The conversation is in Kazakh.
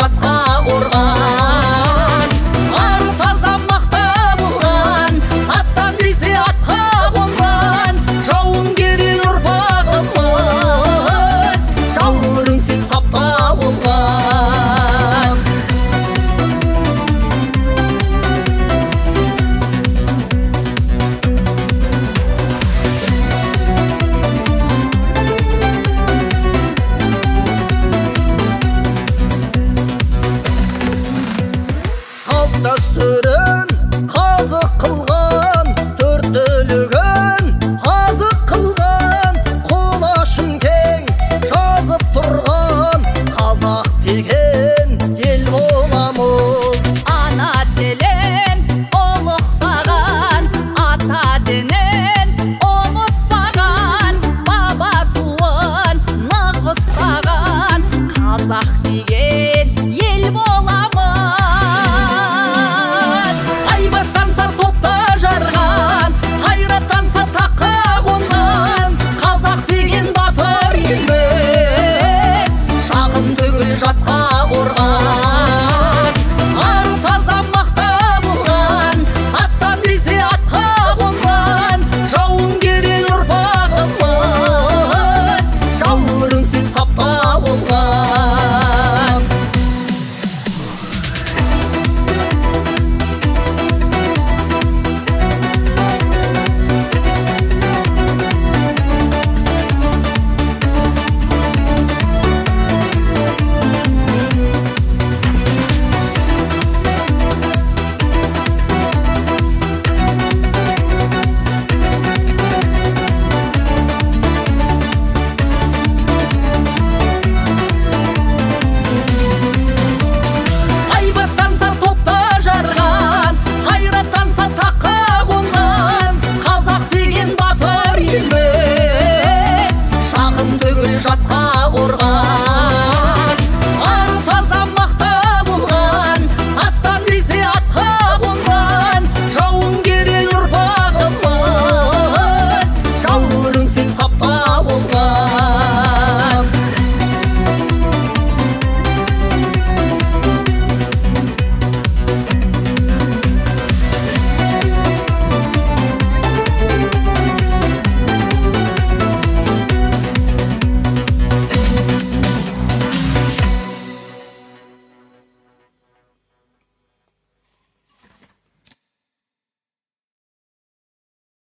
жатқа қорған. Ары таза мақта болған, аттан десе атқа қонған. Жауынгер ұрпағымыз, жауырынсыз сапта болған. Дәстүрін қазық қылған, төрттілігін азық қылған, қолашын кең жазып тұрған қазақ деген ел боламыз. Ана тілін ұлықтаған, ата дінін ұмытпаған, баба туын нық ұстаған қазақ деген ел боламыз. Жатқа қорған. Ары таза мақта болған, аттан десе атқа қонған. Жауынгер ұрпағымыз, жауырынсыз сапта болған. Жатқа қорған.